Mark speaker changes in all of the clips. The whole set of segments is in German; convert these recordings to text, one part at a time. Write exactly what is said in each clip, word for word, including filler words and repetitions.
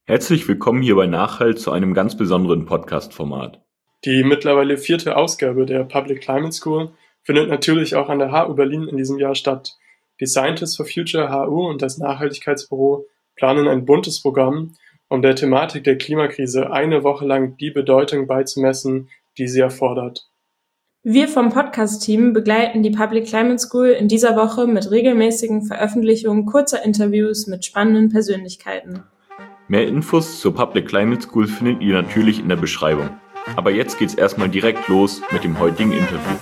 Speaker 1: Herzlich willkommen hier bei Nachhalt zu einem ganz besonderen Podcast-Format.
Speaker 2: Die mittlerweile vierte Ausgabe der Public Climate School findet natürlich auch an der H U Berlin in diesem Jahr statt. Die Scientists for Future H U und das Nachhaltigkeitsbüro planen ein buntes Programm, um der Thematik der Klimakrise eine Woche lang die Bedeutung beizumessen, die sie erfordert.
Speaker 3: Wir vom Podcast-Team begleiten die Public Climate School in dieser Woche mit regelmäßigen Veröffentlichungen kurzer Interviews mit spannenden Persönlichkeiten.
Speaker 1: Mehr Infos zur Public Climate School findet ihr natürlich in der Beschreibung. Aber jetzt geht's erstmal direkt los mit dem heutigen Interview.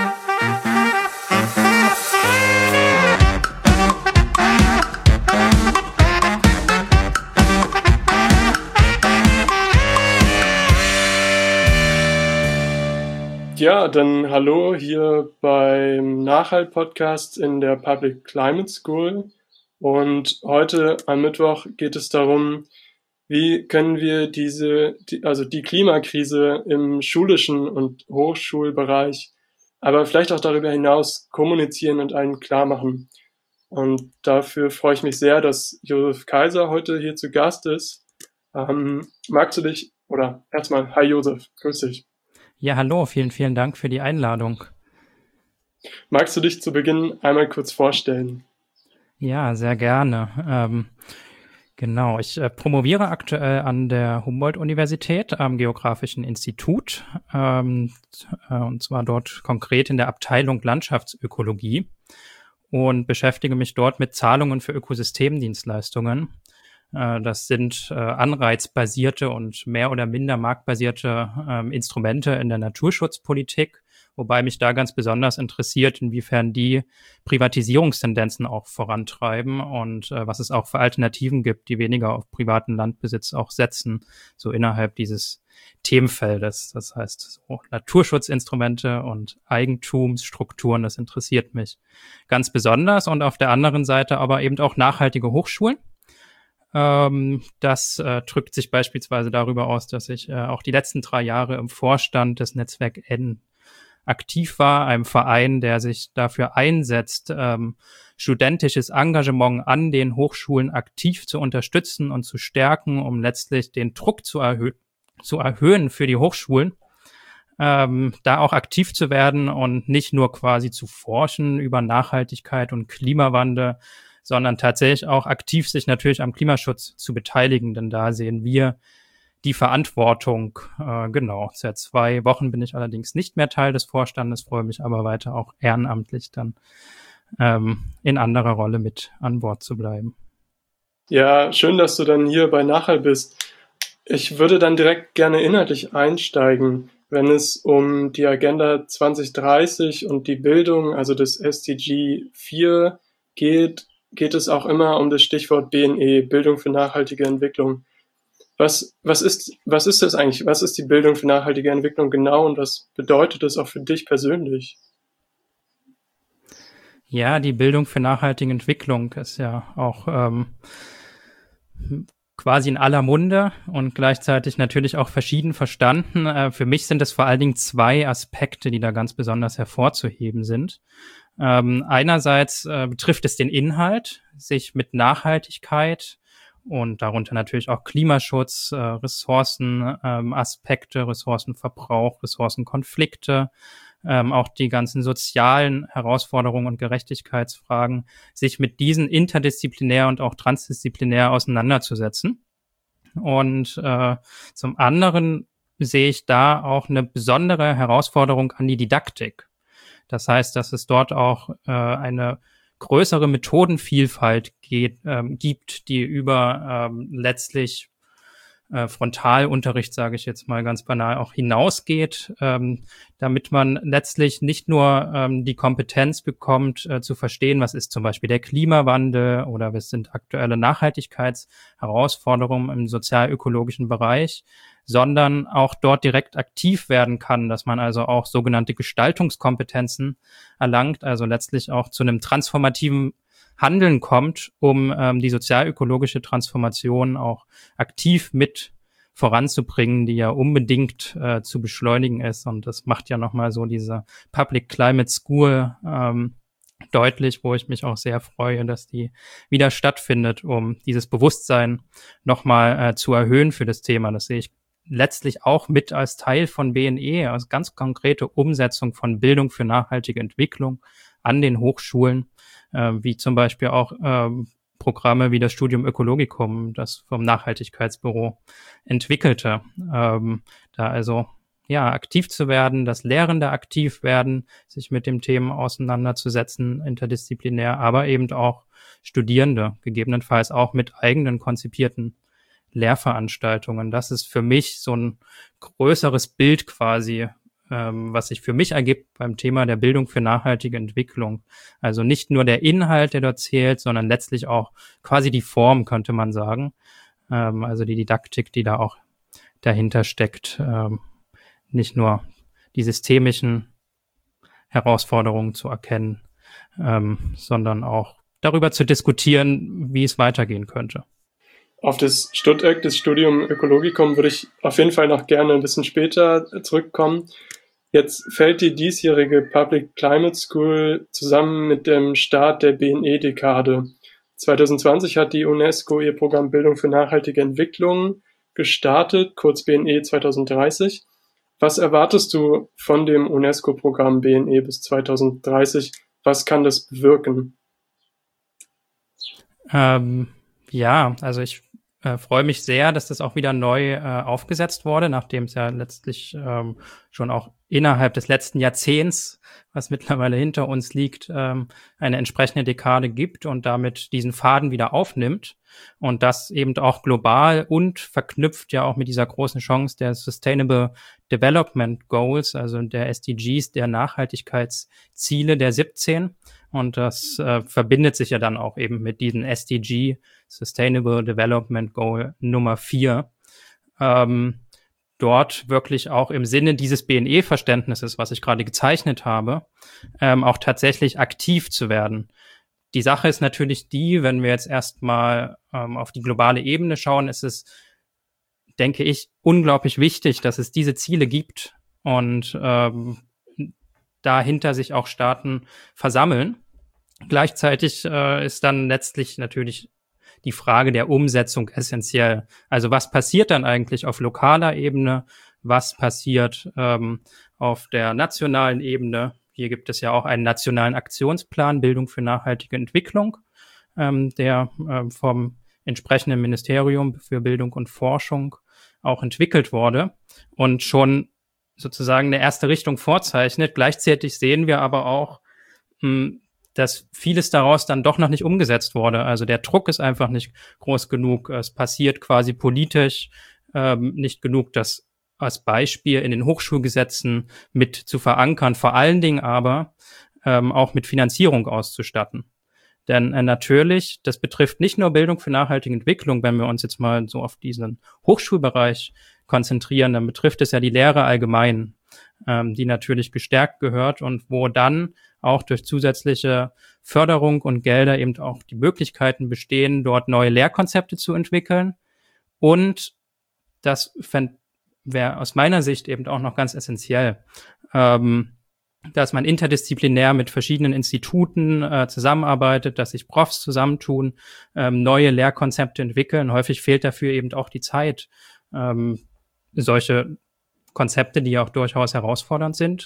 Speaker 2: Ja, dann hallo hier beim Nachhalt-Podcast in der Public Climate School. Und heute am Mittwoch geht es darum, wie können wir diese, die, also die Klimakrise im schulischen und Hochschulbereich, aber vielleicht auch darüber hinaus kommunizieren und allen klar machen. Und dafür freue ich mich sehr, dass Josef Kaiser heute hier zu Gast ist. Ähm, magst du dich, oder erstmal, hi Josef, grüß dich.
Speaker 4: Ja, hallo, vielen, vielen Dank für die Einladung.
Speaker 2: Magst du dich zu Beginn einmal kurz vorstellen?
Speaker 4: Ja, sehr gerne. Ähm, genau, ich äh, promoviere aktuell an der Humboldt-Universität am Geografischen Institut, ähm, äh, und zwar dort konkret in der Abteilung Landschaftsökologie und beschäftige mich dort mit Zahlungen für Ökosystemdienstleistungen. Äh, das sind äh, anreizbasierte und mehr oder minder marktbasierte äh, Instrumente in der Naturschutzpolitik, wobei mich da ganz besonders interessiert, inwiefern die Privatisierungstendenzen auch vorantreiben und äh, was es auch für Alternativen gibt, die weniger auf privaten Landbesitz auch setzen, so innerhalb dieses Themenfeldes. Das heißt, so Naturschutzinstrumente und Eigentumsstrukturen, das interessiert mich ganz besonders. Und auf der anderen Seite aber eben auch nachhaltige Hochschulen. Ähm, das äh, drückt sich beispielsweise darüber aus, dass ich äh, auch die letzten drei Jahre im Vorstand des Netzwerk N aktiv war, einem Verein, der sich dafür einsetzt, ähm, studentisches Engagement an den Hochschulen aktiv zu unterstützen und zu stärken, um letztlich den Druck zu, erhö- zu erhöhen für die Hochschulen, ähm, da auch aktiv zu werden und nicht nur quasi zu forschen über Nachhaltigkeit und Klimawandel, sondern tatsächlich auch aktiv sich natürlich am Klimaschutz zu beteiligen, denn da sehen wir die Verantwortung. Äh, genau, seit zwei Wochen bin ich allerdings nicht mehr Teil des Vorstandes, freue mich aber weiter auch ehrenamtlich dann ähm, in anderer Rolle mit an Bord zu bleiben.
Speaker 2: Ja, schön, dass du dann hier bei Nachhalt bist. Ich würde dann direkt gerne inhaltlich einsteigen, wenn es um die Agenda zwanzig dreißig und die Bildung, also das S D G vier geht, geht es auch immer um das Stichwort B N E, Bildung für nachhaltige Entwicklung. Was, was ist, was ist das eigentlich? Was ist die Bildung für nachhaltige Entwicklung genau und was bedeutet das auch für dich persönlich?
Speaker 4: Ja, die Bildung für nachhaltige Entwicklung ist ja auch ähm, quasi in aller Munde und gleichzeitig natürlich auch verschieden verstanden. Äh, für mich sind es vor allen Dingen zwei Aspekte, die da ganz besonders hervorzuheben sind. Ähm, einerseits äh, betrifft es den Inhalt, sich mit Nachhaltigkeit und darunter natürlich auch Klimaschutz, äh, Ressourcen, ähm, Aspekte, Ressourcenverbrauch, Ressourcenkonflikte, ähm, auch die ganzen sozialen Herausforderungen und Gerechtigkeitsfragen, sich mit diesen interdisziplinär und auch transdisziplinär auseinanderzusetzen. Und äh, zum anderen sehe ich da auch eine besondere Herausforderung an die Didaktik. Das heißt, dass es dort auch äh, eine größere Methodenvielfalt geht, ähm, gibt, die über ähm, letztlich äh, Frontalunterricht, sage ich jetzt mal ganz banal, auch hinausgeht, ähm, damit man letztlich nicht nur ähm, die Kompetenz bekommt, äh, zu verstehen, was ist zum Beispiel der Klimawandel oder was sind aktuelle Nachhaltigkeitsherausforderungen im sozial-ökologischen Bereich, sondern auch dort direkt aktiv werden kann, dass man also auch sogenannte Gestaltungskompetenzen erlangt, also letztlich auch zu einem transformativen Handeln kommt, um ähm, die sozialökologische Transformation auch aktiv mit voranzubringen, die ja unbedingt äh, zu beschleunigen ist. Und das macht ja nochmal so diese Public Climate School ähm, deutlich, wo ich mich auch sehr freue, dass die wieder stattfindet, um dieses Bewusstsein nochmal äh, zu erhöhen für das Thema. Das sehe ich letztlich auch mit als Teil von B N E, also ganz konkrete Umsetzung von Bildung für nachhaltige Entwicklung an den Hochschulen, äh, wie zum Beispiel auch ähm, Programme wie das Studium Ökologicum, das vom Nachhaltigkeitsbüro entwickelte. Ähm, da also ja aktiv zu werden, dass Lehrende aktiv werden, sich mit dem Thema auseinanderzusetzen, interdisziplinär, aber eben auch Studierende, gegebenenfalls auch mit eigenen konzipierten Lehrveranstaltungen. Das ist für mich so ein größeres Bild quasi, ähm, was sich für mich ergibt beim Thema der Bildung für nachhaltige Entwicklung. Also nicht nur der Inhalt, der dort zählt, sondern letztlich auch quasi die Form, könnte man sagen. Ähm, also die Didaktik, die da auch dahinter steckt. Ähm, nicht nur die systemischen Herausforderungen zu erkennen, ähm, sondern auch darüber zu diskutieren, wie es weitergehen könnte.
Speaker 2: Auf das Stutteck, das Studium Ökologicum, würde ich auf jeden Fall noch gerne ein bisschen später zurückkommen. Jetzt fällt die diesjährige Public Climate School zusammen mit dem Start der B N E-Dekade. zwanzig zwanzig hat die UNESCO ihr Programm Bildung für nachhaltige Entwicklung gestartet, kurz B N E zwanzig dreißig. Was erwartest du von dem UNESCO-Programm B N E bis zwanzig dreißig? Was kann das bewirken?
Speaker 4: Ähm, ja, also ich äh, freue mich sehr, dass das auch wieder neu äh, aufgesetzt wurde, nachdem es ja letztlich ähm, schon auch innerhalb des letzten Jahrzehnts, was mittlerweile hinter uns liegt, ähm, eine entsprechende Dekade gibt und damit diesen Faden wieder aufnimmt und das eben auch global und verknüpft ja auch mit dieser großen Chance der Sustainable Development Goals, also der S D Gs, der Nachhaltigkeitsziele der siebzehn. Und das äh, verbindet sich ja dann auch eben mit diesem S D G, Sustainable Development Goal Nummer vier. Ähm, dort wirklich auch im Sinne dieses B N E-Verständnisses, was ich gerade gezeichnet habe, ähm, auch tatsächlich aktiv zu werden. Die Sache ist natürlich die, wenn wir jetzt erstmal ähm, auf die globale Ebene schauen, ist es, denke ich, unglaublich wichtig, dass es diese Ziele gibt und ähm, dahinter sich auch Staaten versammeln. Gleichzeitig äh, ist dann letztlich natürlich die Frage der Umsetzung essentiell. Also was passiert dann eigentlich auf lokaler Ebene? Was passiert ähm, auf der nationalen Ebene? Hier gibt es ja auch einen nationalen Aktionsplan Bildung für nachhaltige Entwicklung, ähm, der äh, vom entsprechenden Ministerium für Bildung und Forschung auch entwickelt wurde und schon sozusagen eine erste Richtung vorzeichnet. Gleichzeitig sehen wir aber auch, mh, dass vieles daraus dann doch noch nicht umgesetzt wurde. Also der Druck ist einfach nicht groß genug. Es passiert quasi politisch ähm, nicht genug, das als Beispiel in den Hochschulgesetzen mit zu verankern, vor allen Dingen aber ähm, auch mit Finanzierung auszustatten. Denn äh, natürlich, das betrifft nicht nur Bildung für nachhaltige Entwicklung, wenn wir uns jetzt mal so auf diesen Hochschulbereich konzentrieren, dann betrifft es ja die Lehre allgemein, ähm, die natürlich gestärkt gehört und wo dann auch durch zusätzliche Förderung und Gelder eben auch die Möglichkeiten bestehen, dort neue Lehrkonzepte zu entwickeln. Und das wäre aus meiner Sicht eben auch noch ganz essentiell, ähm, dass man interdisziplinär mit verschiedenen Instituten äh, zusammenarbeitet, dass sich Profs zusammentun, ähm, neue Lehrkonzepte entwickeln. Häufig fehlt dafür eben auch die Zeit, ähm, solche Konzepte, die ja auch durchaus herausfordernd sind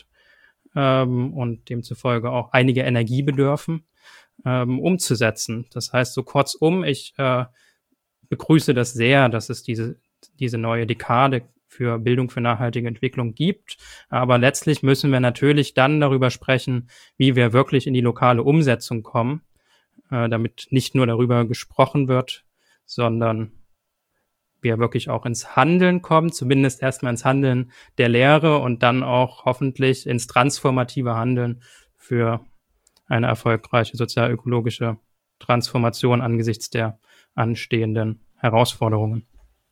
Speaker 4: ähm, und demzufolge auch einige Energie bedürfen, ähm, umzusetzen. Das heißt, so kurzum, ich äh, begrüße das sehr, dass es diese, diese neue Dekade für Bildung für nachhaltige Entwicklung gibt. Aber letztlich müssen wir natürlich dann darüber sprechen, wie wir wirklich in die lokale Umsetzung kommen, äh, damit nicht nur darüber gesprochen wird, sondern wir wirklich auch ins Handeln kommen, zumindest erstmal ins Handeln der Lehre und dann auch hoffentlich ins transformative Handeln für eine erfolgreiche sozial-ökologische Transformation angesichts der anstehenden Herausforderungen.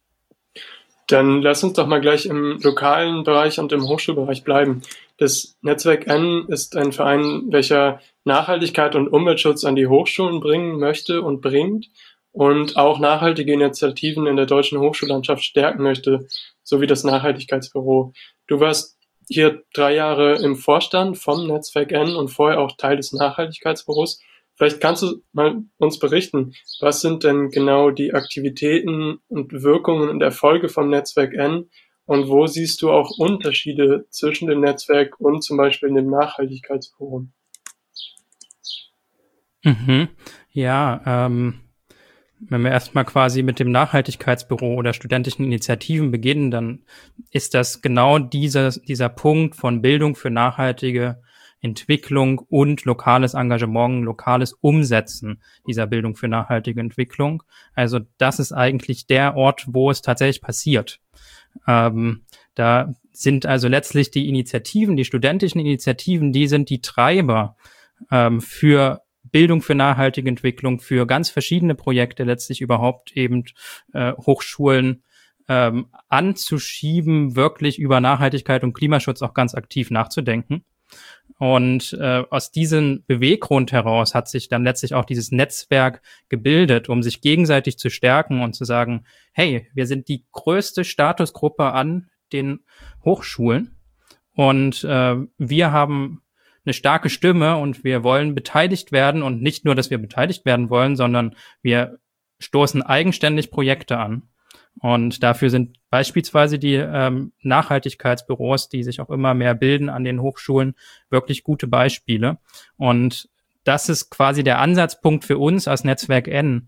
Speaker 2: Dann lass uns doch mal gleich im lokalen Bereich und im Hochschulbereich bleiben. Das Netzwerk N ist ein Verein, welcher Nachhaltigkeit und Umweltschutz an die Hochschulen bringen möchte und bringt und auch nachhaltige Initiativen in der deutschen Hochschullandschaft stärken möchte, sowie das Nachhaltigkeitsbüro. Du warst hier drei Jahre im Vorstand vom Netzwerk N und vorher auch Teil des Nachhaltigkeitsbüros. Vielleicht kannst du mal uns berichten, was sind denn genau die Aktivitäten und Wirkungen und Erfolge vom Netzwerk N und wo siehst du auch Unterschiede zwischen dem Netzwerk und zum Beispiel dem Nachhaltigkeitsbüro?
Speaker 4: Mhm. Ja, ähm, wenn wir erstmal quasi mit dem Nachhaltigkeitsbüro oder studentischen Initiativen beginnen, dann ist das genau dieser, dieser Punkt von Bildung für nachhaltige Entwicklung und lokales Engagement, lokales Umsetzen dieser Bildung für nachhaltige Entwicklung. Also das ist eigentlich der Ort, wo es tatsächlich passiert. Ähm, da sind also letztlich die Initiativen, die studentischen Initiativen, die sind die Treiber ähm, für Bildung für nachhaltige Entwicklung, für ganz verschiedene Projekte letztlich überhaupt eben äh, Hochschulen ähm, anzuschieben, wirklich über Nachhaltigkeit und Klimaschutz auch ganz aktiv nachzudenken. Und äh, aus diesem Beweggrund heraus hat sich dann letztlich auch dieses Netzwerk gebildet, um sich gegenseitig zu stärken und zu sagen, hey, wir sind die größte Statusgruppe an den Hochschulen und äh, wir haben eine starke Stimme und wir wollen beteiligt werden und nicht nur, dass wir beteiligt werden wollen, sondern wir stoßen eigenständig Projekte an. Und dafür sind beispielsweise die ähm, Nachhaltigkeitsbüros, die sich auch immer mehr bilden an den Hochschulen, wirklich gute Beispiele. Und das ist quasi der Ansatzpunkt für uns als Netzwerk N,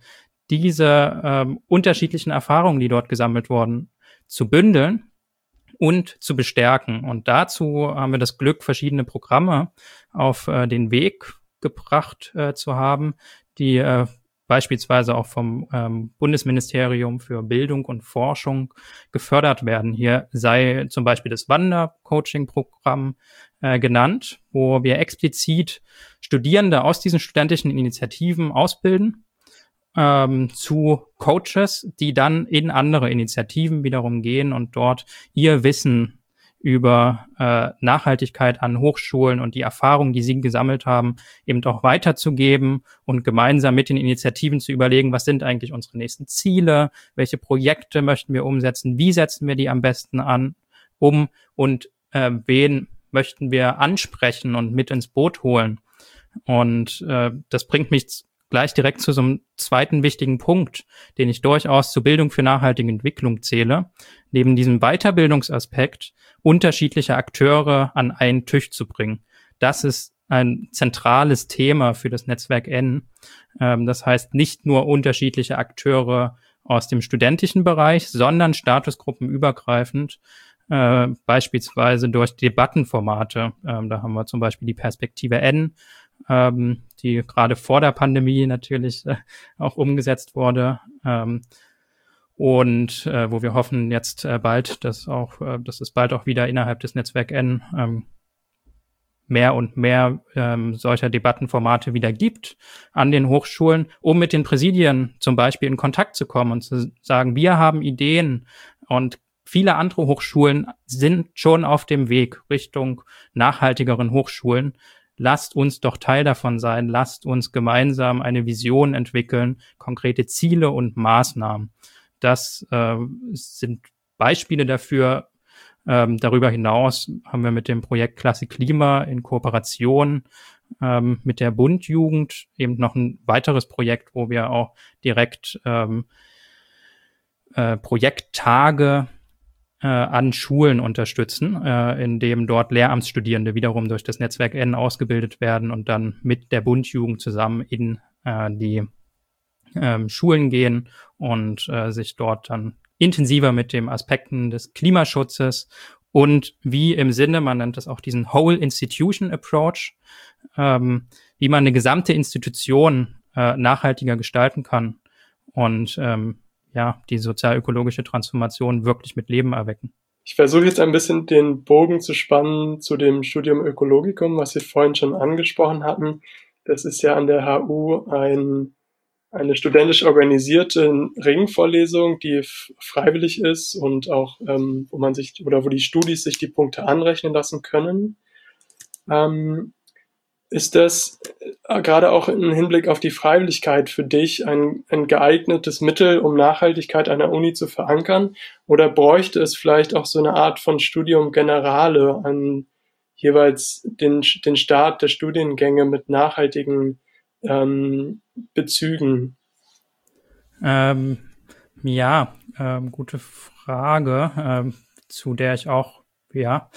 Speaker 4: diese ähm, unterschiedlichen Erfahrungen, die dort gesammelt wurden, zu bündeln und zu bestärken. Und dazu haben wir das Glück, verschiedene Programme auf äh, den Weg gebracht äh, zu haben, die äh, beispielsweise auch vom ähm, Bundesministerium für Bildung und Forschung gefördert werden. Hier sei zum Beispiel das Wandercoaching-Programm äh, genannt, wo wir explizit Studierende aus diesen studentischen Initiativen ausbilden ähm, zu Coaches, die dann in andere Initiativen wiederum gehen und dort ihr Wissen über äh, Nachhaltigkeit an Hochschulen und die Erfahrungen, die sie gesammelt haben, eben auch weiterzugeben und gemeinsam mit den Initiativen zu überlegen, was sind eigentlich unsere nächsten Ziele, welche Projekte möchten wir umsetzen, wie setzen wir die am besten an, um und äh, wen möchten wir ansprechen und mit ins Boot holen. Und äh, das bringt mich gleich direkt zu so einem zweiten wichtigen Punkt, den ich durchaus zur Bildung für nachhaltige Entwicklung zähle, neben diesem Weiterbildungsaspekt unterschiedliche Akteure an einen Tisch zu bringen. Das ist ein zentrales Thema für das Netzwerk N. Ähm, das heißt, nicht nur unterschiedliche Akteure aus dem studentischen Bereich, sondern statusgruppenübergreifend, äh, beispielsweise durch Debattenformate. Ähm, da haben wir zum Beispiel die Perspektive N, ähm, die gerade vor der Pandemie natürlich äh, auch umgesetzt wurde. Ähm, und äh, wo wir hoffen jetzt äh, bald, dass auch, äh, dass es bald auch wieder innerhalb des Netzwerk N ähm, mehr und mehr ähm, solcher Debattenformate wieder gibt an den Hochschulen, um mit den Präsidien zum Beispiel in Kontakt zu kommen und zu sagen, wir haben Ideen und viele andere Hochschulen sind schon auf dem Weg Richtung nachhaltigeren Hochschulen. Lasst uns doch Teil davon sein, lasst uns gemeinsam eine Vision entwickeln, konkrete Ziele und Maßnahmen. Das äh, sind Beispiele dafür. Ähm, darüber hinaus haben wir mit dem Projekt Klasse Klima in Kooperation ähm, mit der Bund-Jugend eben noch ein weiteres Projekt, wo wir auch direkt ähm, äh, Projekttage äh, an Schulen unterstützen, äh, in dem dort Lehramtsstudierende wiederum durch das Netzwerk N ausgebildet werden und dann mit der Bund-Jugend zusammen in äh, die ähm, Schulen gehen und äh, sich dort dann intensiver mit den Aspekten des Klimaschutzes und wie im Sinne, man nennt das auch diesen Whole Institution Approach, ähm, wie man eine gesamte Institution äh, nachhaltiger gestalten kann und ähm, ja, die sozial-ökologische Transformation wirklich mit Leben erwecken.
Speaker 2: Ich versuche jetzt ein bisschen den Bogen zu spannen zu dem Studium Ökologicum, was Sie vorhin schon angesprochen hatten. Das ist ja an der H U ein, eine studentisch organisierte Ringvorlesung, die f- freiwillig ist und auch, ähm, wo man sich, oder wo die Studis sich die Punkte anrechnen lassen können. Ähm, ist das äh, gerade auch im Hinblick auf die Freiwilligkeit für dich ein, ein geeignetes Mittel, um Nachhaltigkeit an der Uni zu verankern? Oder bräuchte es vielleicht auch so eine Art von Studium Generale an jeweils den, den Start der Studiengänge mit nachhaltigen ähm, Bezügen?
Speaker 4: Ähm, ja, ähm, gute Frage, ähm, zu der ich auch ja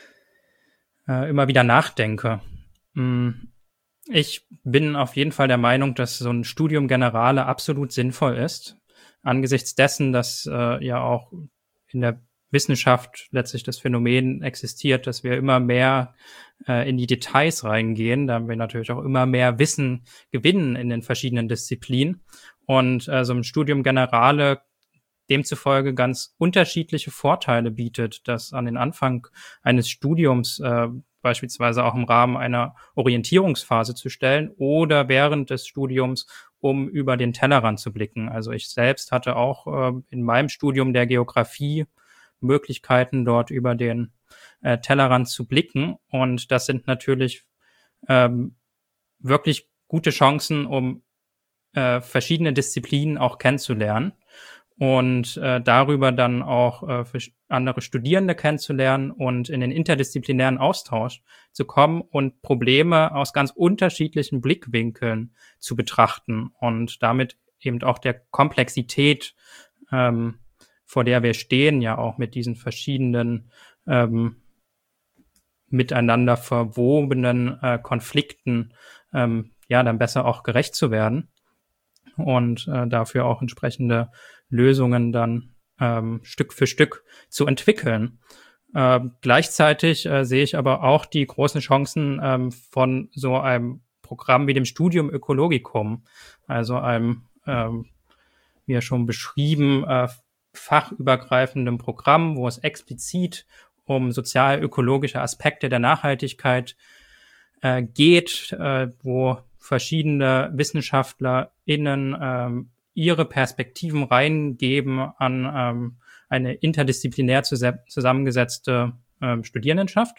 Speaker 4: äh, immer wieder nachdenke. Hm, Ich bin auf jeden Fall der Meinung, dass so ein Studium Generale absolut sinnvoll ist, angesichts dessen, dass äh, ja auch in der Wissenschaft letztlich das Phänomen existiert, dass wir immer mehr äh, in die Details reingehen, da wir natürlich auch immer mehr Wissen gewinnen in den verschiedenen Disziplinen. Und äh, so ein Studium Generale demzufolge ganz unterschiedliche Vorteile bietet, das an den Anfang eines Studiums äh, beispielsweise auch im Rahmen einer Orientierungsphase zu stellen oder während des Studiums, um über den Tellerrand zu blicken. Also ich selbst hatte auch äh, in meinem Studium der Geografie Möglichkeiten, dort über den äh, Tellerrand zu blicken. Und das sind natürlich ähm, wirklich gute Chancen, um äh, verschiedene Disziplinen auch kennenzulernen und äh, darüber dann auch äh, für andere Studierende kennenzulernen und in den interdisziplinären Austausch zu kommen und Probleme aus ganz unterschiedlichen Blickwinkeln zu betrachten und damit eben auch der Komplexität, ähm, vor der wir stehen, ja auch mit diesen verschiedenen ähm, miteinander verwobenen äh, Konflikten, ähm, ja, dann besser auch gerecht zu werden und äh, dafür auch entsprechende Lösungen dann ähm, Stück für Stück zu entwickeln. Äh, gleichzeitig äh, sehe ich aber auch die großen Chancen ähm, von so einem Programm wie dem Studium Ökologicum, also einem, ähm, wie ja schon beschrieben, äh, fachübergreifendem Programm, wo es explizit um sozial-ökologische Aspekte der Nachhaltigkeit äh, geht, äh, wo verschiedene WissenschaftlerInnen ähm, ihre Perspektiven reingeben an ähm, eine interdisziplinär zus- zusammengesetzte ähm, Studierendenschaft.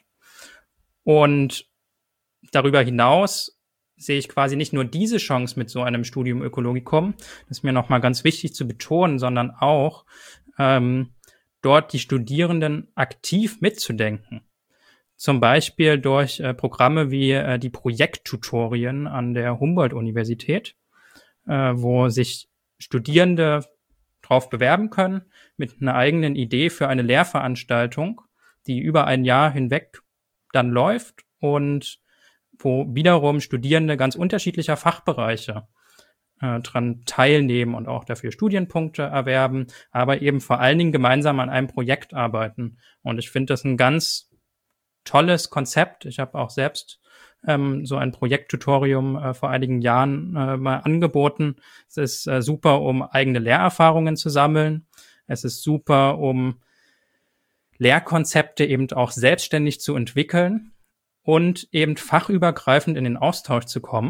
Speaker 4: Und darüber hinaus sehe ich quasi nicht nur diese Chance mit so einem Studium Ökologicum, das ist mir nochmal ganz wichtig zu betonen, sondern auch ähm, dort die Studierenden aktiv mitzudenken. Zum Beispiel durch äh, Programme wie äh, die Projekttutorien an der Humboldt-Universität, äh, wo sich Studierende drauf bewerben können mit einer eigenen Idee für eine Lehrveranstaltung, die über ein Jahr hinweg dann läuft und wo wiederum Studierende ganz unterschiedlicher Fachbereiche äh, dran teilnehmen und auch dafür Studienpunkte erwerben, aber eben vor allen Dingen gemeinsam an einem Projekt arbeiten. Und ich finde das ein ganz tolles Konzept. Ich habe auch selbst ähm, so ein Projekttutorium äh, vor einigen Jahren äh, mal angeboten. Es ist äh, super, um eigene Lehrerfahrungen zu sammeln. Es ist super, um Lehrkonzepte eben auch selbstständig zu entwickeln und eben fachübergreifend in den Austausch zu kommen.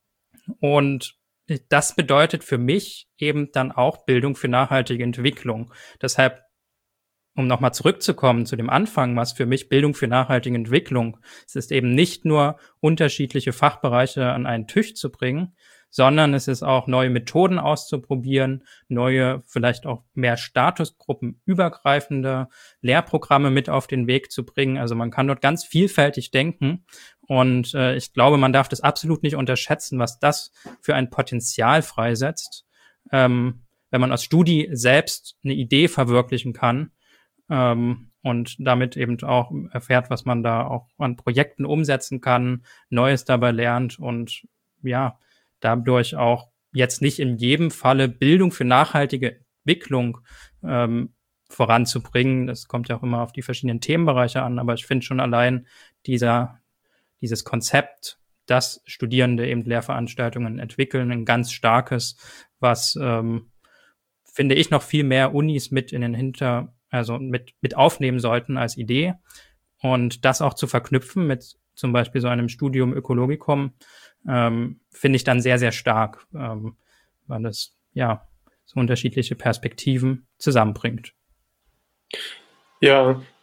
Speaker 4: Und das bedeutet für mich eben dann auch Bildung für nachhaltige Entwicklung. Deshalb, um nochmal zurückzukommen zu dem Anfang, was für mich Bildung für nachhaltige Entwicklung, es ist eben nicht nur unterschiedliche Fachbereiche an einen Tisch zu bringen, sondern es ist auch neue Methoden auszuprobieren, neue, vielleicht auch mehr statusgruppenübergreifende Lehrprogramme mit auf den Weg zu bringen. Also man kann dort ganz vielfältig denken und äh, ich glaube, man darf das absolut nicht unterschätzen, was das für ein Potenzial freisetzt, ähm, wenn man als Studi selbst eine Idee verwirklichen kann, Ähm, und damit eben auch erfährt, was man da auch an Projekten umsetzen kann, Neues dabei lernt und ja, dadurch auch jetzt nicht in jedem Falle Bildung für nachhaltige Entwicklung ähm, voranzubringen. Das kommt ja auch immer auf die verschiedenen Themenbereiche an, aber ich finde schon allein dieser, dieses Konzept, dass Studierende eben Lehrveranstaltungen entwickeln, ein ganz starkes, was ähm, finde ich noch viel mehr Unis mit in den Hinter also mit, mit aufnehmen sollten als Idee und das auch zu verknüpfen mit zum Beispiel so einem Studium Ökologicum, ähm, finde ich dann sehr, sehr stark, ähm, weil es ja so unterschiedliche Perspektiven zusammenbringt.
Speaker 2: Ja,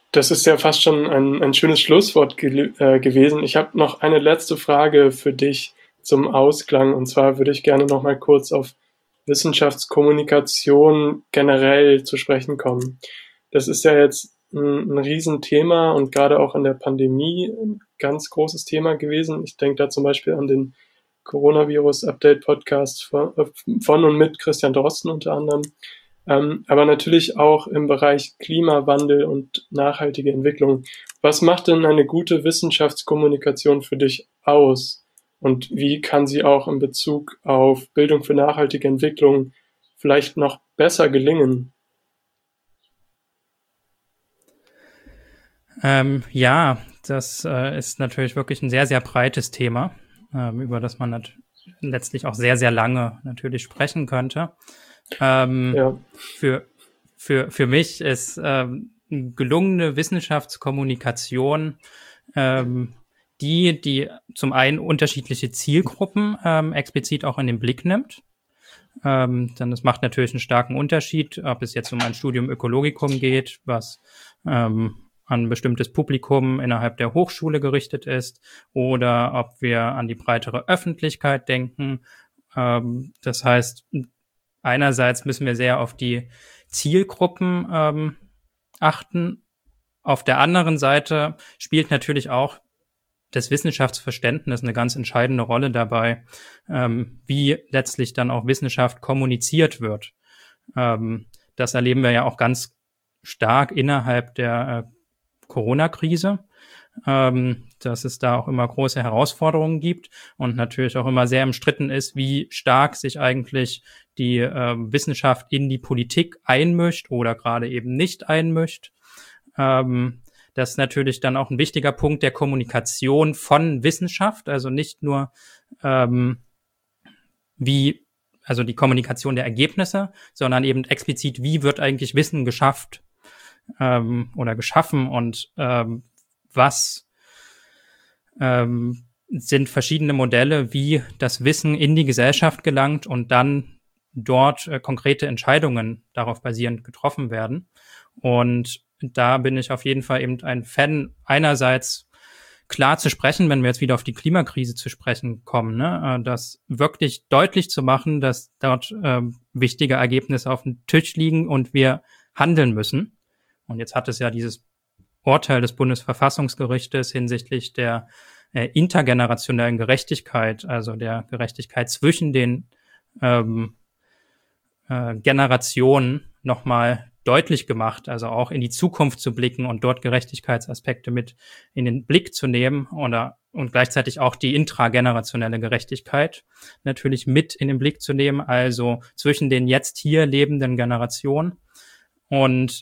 Speaker 2: Das ist ja fast schon ein, ein schönes Schlusswort ge äh, gewesen. Ich habe noch eine letzte Frage für dich zum Ausklang. Und zwar würde ich gerne noch mal kurz auf Wissenschaftskommunikation generell zu sprechen kommen. Das ist ja jetzt ein, ein Riesenthema und gerade auch in der Pandemie ein ganz großes Thema gewesen. Ich denke da zum Beispiel an den Coronavirus-Update-Podcast von, von und mit Christian Drosten unter anderem. Ähm, aber natürlich auch im Bereich Klimawandel und nachhaltige Entwicklung. Was macht denn eine gute Wissenschaftskommunikation für dich aus? Und wie kann sie auch in Bezug auf Bildung für nachhaltige Entwicklung vielleicht noch besser gelingen?
Speaker 4: Ähm, ja, das äh, ist natürlich wirklich ein sehr, sehr breites Thema, ähm, über das man nat- letztlich auch sehr, sehr lange natürlich sprechen könnte. Ähm,
Speaker 2: ja.
Speaker 4: für, für, für mich ist ähm, gelungene Wissenschaftskommunikation ähm, die, die zum einen unterschiedliche Zielgruppen ähm, explizit auch in den Blick nimmt. Ähm, dann das macht natürlich einen starken Unterschied, ob es jetzt um ein Studium Ökologicum geht, was ähm, an ein bestimmtes Publikum innerhalb der Hochschule gerichtet ist, oder ob wir an die breitere Öffentlichkeit denken. Ähm, das heißt, einerseits müssen wir sehr auf die Zielgruppen ähm, achten. Auf der anderen Seite spielt natürlich auch das Wissenschaftsverständnis eine ganz entscheidende Rolle dabei, ähm, wie letztlich dann auch Wissenschaft kommuniziert wird. Ähm, das erleben wir ja auch ganz stark innerhalb der äh, Corona-Krise, ähm, dass es da auch immer große Herausforderungen gibt und natürlich auch immer sehr umstritten ist, wie stark sich eigentlich die äh, Wissenschaft in die Politik einmischt oder gerade eben nicht einmischt. Ähm, das ist natürlich dann auch ein wichtiger Punkt der Kommunikation von Wissenschaft, also nicht nur ähm, wie, also die Kommunikation der Ergebnisse, sondern eben explizit, wie wird eigentlich Wissen geschafft ähm, oder geschaffen und ähm, was ähm, sind verschiedene Modelle, wie das Wissen in die Gesellschaft gelangt und dann dort äh, konkrete Entscheidungen darauf basierend getroffen werden. Und da bin ich auf jeden Fall eben ein Fan, einerseits klar zu sprechen, wenn wir jetzt wieder auf die Klimakrise zu sprechen kommen, ne, das wirklich deutlich zu machen, dass dort äh, wichtige Ergebnisse auf dem Tisch liegen und wir handeln müssen. Und jetzt hat es ja dieses Urteil des Bundesverfassungsgerichtes hinsichtlich der äh, intergenerationellen Gerechtigkeit, also der Gerechtigkeit zwischen den ähm, äh, Generationen nochmal deutlich gemacht, also auch in die Zukunft zu blicken und dort Gerechtigkeitsaspekte mit in den Blick zu nehmen oder und gleichzeitig auch die intragenerationelle Gerechtigkeit natürlich mit in den Blick zu nehmen, also zwischen den jetzt hier lebenden Generationen und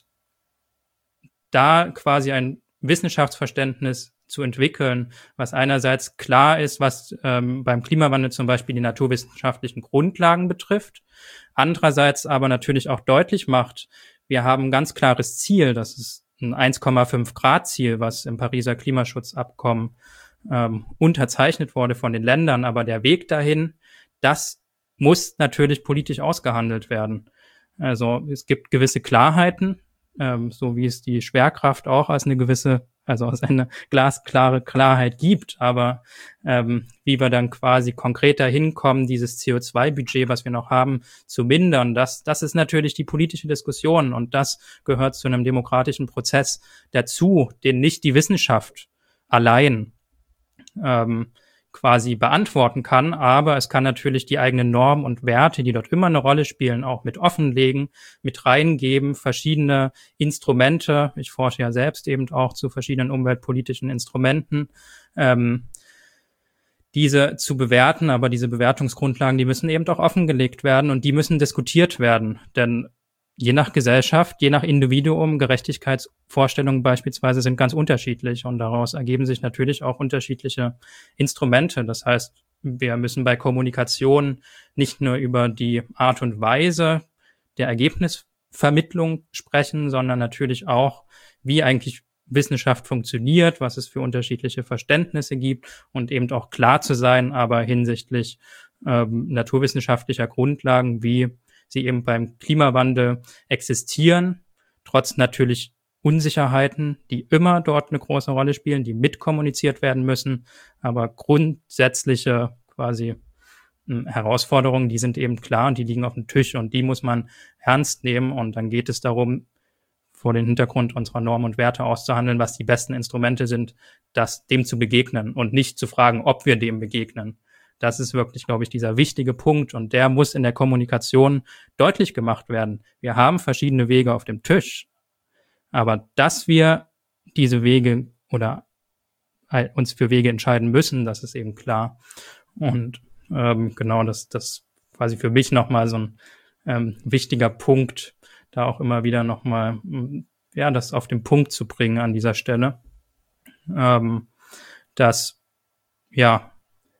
Speaker 4: da quasi ein Wissenschaftsverständnis zu entwickeln, was einerseits klar ist, was ähm, beim Klimawandel zum Beispiel die naturwissenschaftlichen Grundlagen betrifft, andererseits aber natürlich auch deutlich macht, wir haben ein ganz klares Ziel, das ist ein eins Komma fünf Grad Ziel, was im Pariser Klimaschutzabkommen ähm, unterzeichnet wurde von den Ländern, aber der Weg dahin, das muss natürlich politisch ausgehandelt werden. Also es gibt gewisse Klarheiten, ähm, so wie es die Schwerkraft auch als eine gewisse, also als eine glasklare Klarheit gibt, aber ähm, wie wir dann quasi konkreter hinkommen, dieses C O zwei Budget, was wir noch haben, zu mindern, das, das ist natürlich die politische Diskussion und das gehört zu einem demokratischen Prozess dazu, den nicht die Wissenschaft allein ähm, quasi beantworten kann, aber es kann natürlich die eigenen Normen und Werte, die dort immer eine Rolle spielen, auch mit offenlegen, mit reingeben, verschiedene Instrumente. Ich forsche ja selbst eben auch zu verschiedenen umweltpolitischen Instrumenten, ähm, diese zu bewerten, aber diese Bewertungsgrundlagen, die müssen eben auch offengelegt werden und die müssen diskutiert werden, denn je nach Gesellschaft, je nach Individuum, Gerechtigkeitsvorstellungen beispielsweise sind ganz unterschiedlich und daraus ergeben sich natürlich auch unterschiedliche Instrumente. Das heißt, wir müssen bei Kommunikation nicht nur über die Art und Weise der Ergebnisvermittlung sprechen, sondern natürlich auch, wie eigentlich Wissenschaft funktioniert, was es für unterschiedliche Verständnisse gibt und eben auch klar zu sein, aber hinsichtlich ähm, naturwissenschaftlicher Grundlagen, wie sie eben beim Klimawandel existieren, trotz natürlich Unsicherheiten, die immer dort eine große Rolle spielen, die mitkommuniziert werden müssen, aber grundsätzliche quasi äh, Herausforderungen, die sind eben klar und die liegen auf dem Tisch und die muss man ernst nehmen und dann geht es darum, vor den Hintergrund unserer Normen und Werte auszuhandeln, was die besten Instrumente sind, das dem zu begegnen und nicht zu fragen, ob wir dem begegnen. Das ist wirklich, glaube ich, dieser wichtige Punkt und der muss in der Kommunikation deutlich gemacht werden. Wir haben verschiedene Wege auf dem Tisch, aber dass wir diese Wege oder uns für Wege entscheiden müssen, das ist eben klar. Und ähm, genau, das das quasi für mich nochmal so ein ähm, wichtiger Punkt, da auch immer wieder nochmal, ja, das auf den Punkt zu bringen an dieser Stelle, ähm, dass, ja,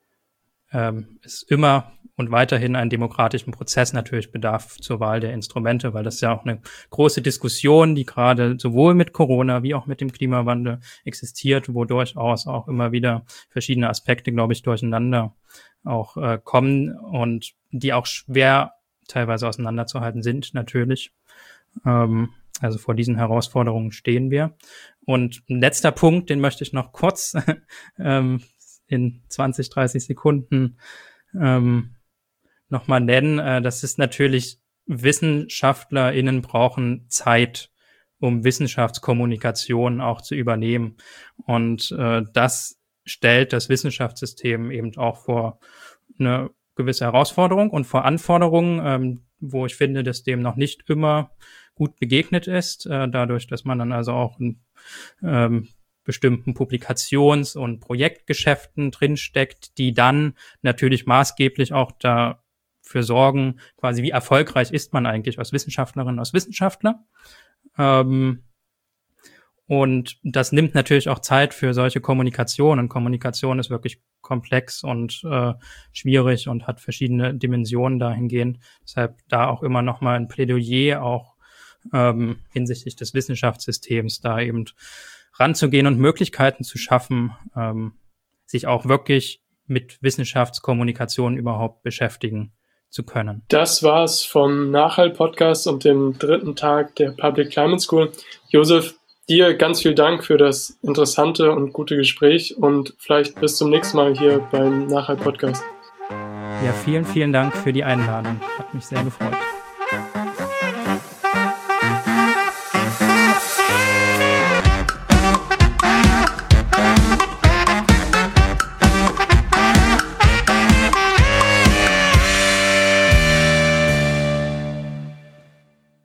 Speaker 4: ähm, es immer und weiterhin einen demokratischen Prozess natürlich bedarf zur Wahl der Instrumente, weil das ist ja auch eine große Diskussion, die gerade sowohl mit Corona wie auch mit dem Klimawandel existiert, wo durchaus auch immer wieder verschiedene Aspekte, glaube ich, durcheinander auch äh, kommen und die auch schwer teilweise auseinanderzuhalten sind, natürlich. Ähm, also vor diesen Herausforderungen stehen wir. Und ein letzter Punkt, den möchte ich noch kurz ähm, in zwanzig, dreißig Sekunden ähm, nochmal nennen. Äh, das ist natürlich, WissenschaftlerInnen brauchen Zeit, um Wissenschaftskommunikation auch zu übernehmen. Und äh, das stellt das Wissenschaftssystem eben auch vor eine gewisse Herausforderung und vor Anforderungen, ähm, wo ich finde, dass dem noch nicht immer gut begegnet ist, äh, dadurch, dass man dann also auch in ähm, bestimmten Publikations- und Projektgeschäften drinsteckt, die dann natürlich maßgeblich auch dafür sorgen, quasi wie erfolgreich ist man eigentlich als Wissenschaftlerin, als Wissenschaftler. Ähm, und das nimmt natürlich auch Zeit für solche Kommunikation. Und Kommunikation ist wirklich komplex und äh, schwierig und hat verschiedene Dimensionen dahingehend. Deshalb da auch immer noch mal ein Plädoyer auch ähm, hinsichtlich des Wissenschaftssystems da eben ranzugehen und Möglichkeiten zu schaffen, ähm, sich auch wirklich mit Wissenschaftskommunikation überhaupt beschäftigen zu können.
Speaker 2: Das war's vom Nachhalt-Podcast und dem dritten Tag der Public Climate School. Josef, dir ganz viel Dank für das interessante und gute Gespräch und vielleicht bis zum nächsten Mal hier beim Nachhalt-Podcast.
Speaker 4: Ja, vielen, vielen Dank für die Einladung. Hat mich sehr gefreut.